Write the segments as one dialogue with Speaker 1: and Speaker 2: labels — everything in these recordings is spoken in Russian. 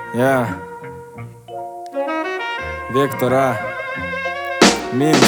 Speaker 1: Вектор А, Минск.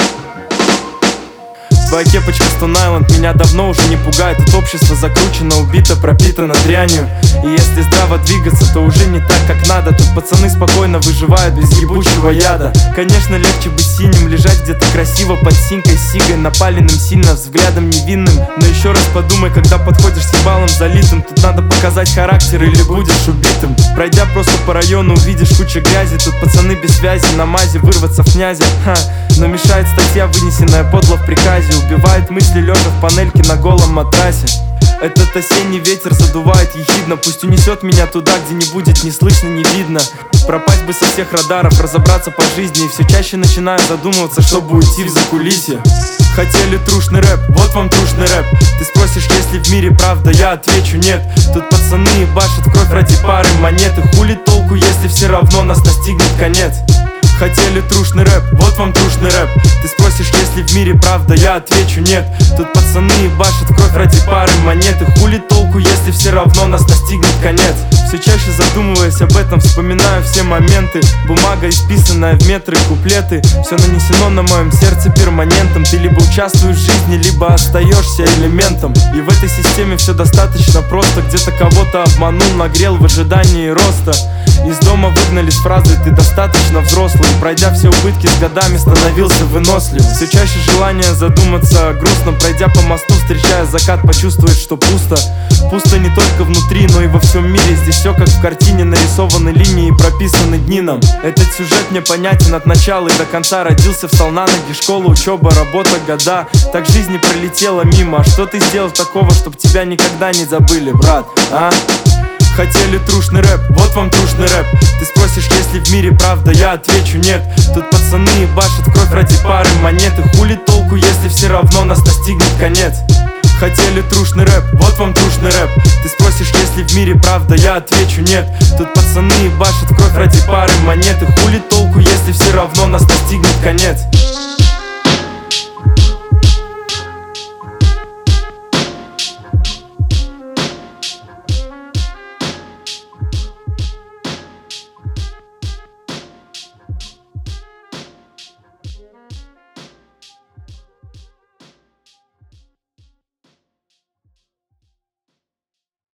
Speaker 1: Твоя кепочка Stone Island меня давно уже не пугает. Тут общество закручено, убито, пропитано дрянью. И если здраво двигаться, то уже не так, как надо. Тут пацаны спокойно выживают без ебучего яда. Конечно, легче быть синим, лежать где-то красиво под синькой, сигой, напаленным сильно, взглядом невинным. Но еще раз подумай, когда подходишь с ебалом залитым. Тут надо показать характер или будешь убитым. Пройдя просто по району, увидишь кучу грязи. Тут пацаны без связи, на мазе вырваться в князя. Но мешает статья, вынесенная подло в приказе. Убивает мысли лежа в панельке на голом матрасе. Этот осенний ветер задувает ехидно. Пусть унесет меня туда, где не будет ни слышно, ни видно. Пропасть бы со всех радаров, разобраться по жизни. И все чаще начинаю задумываться, чтобы уйти в закулисье. Хотели трушный рэп, вот вам трушный рэп. Ты спросишь, есть ли в мире правда, я отвечу нет. Тут пацаны ебашат кровь ради пары монет. И хули толку, если все равно нас настигнет конец. Хотели трушный рэп, вот вам трушный рэп. Ты спросишь, есть ли в мире правда, я отвечу нет. Тут пацаны ебашат кровь ради пары монет. И хули толку, если все равно нас настигнет конец. Все чаще задумываясь об этом, вспоминаю все моменты. Бумага, исписанная в метры, куплеты. Все нанесено на моем сердце перманентом. Ты либо участвуешь в жизни, либо остаешься элементом. И в этой системе все достаточно просто. Где-то кого-то обманул, нагрел в ожидании роста. Из дома выгнали с фразой «ты достаточно взрослый». Пройдя все убытки с годами, становился выносливым. Все чаще желание задуматься грустно. Пройдя по мосту, встречая закат, почувствовать, что пусто. Пусто не только внутри, но и во всем мире. Здесь все как в картине, нарисованы линии и прописаны дни нам. Этот сюжет мне понятен от начала и до конца. Родился, встал на ноги, школа, учеба, работа, года. Так жизнь не пролетела мимо. А что ты сделал такого, чтоб тебя никогда не забыли, брат, а? Хотели трушный рэп, вот вам трушный рэп. Ты спросишь, есть ли в мире правда, я отвечу нет. Тут пацаны ебашат кровь ради пары монет. И хули толку, если все равно нас настигнет конец. Хотели трушный рэп, вот вам трушный рэп. Ты спросишь, есть ли в мире правда, я отвечу нет. Тут пацаны ебашат кровь ради пары монет. И хули толку, если все равно нас настигнет конец.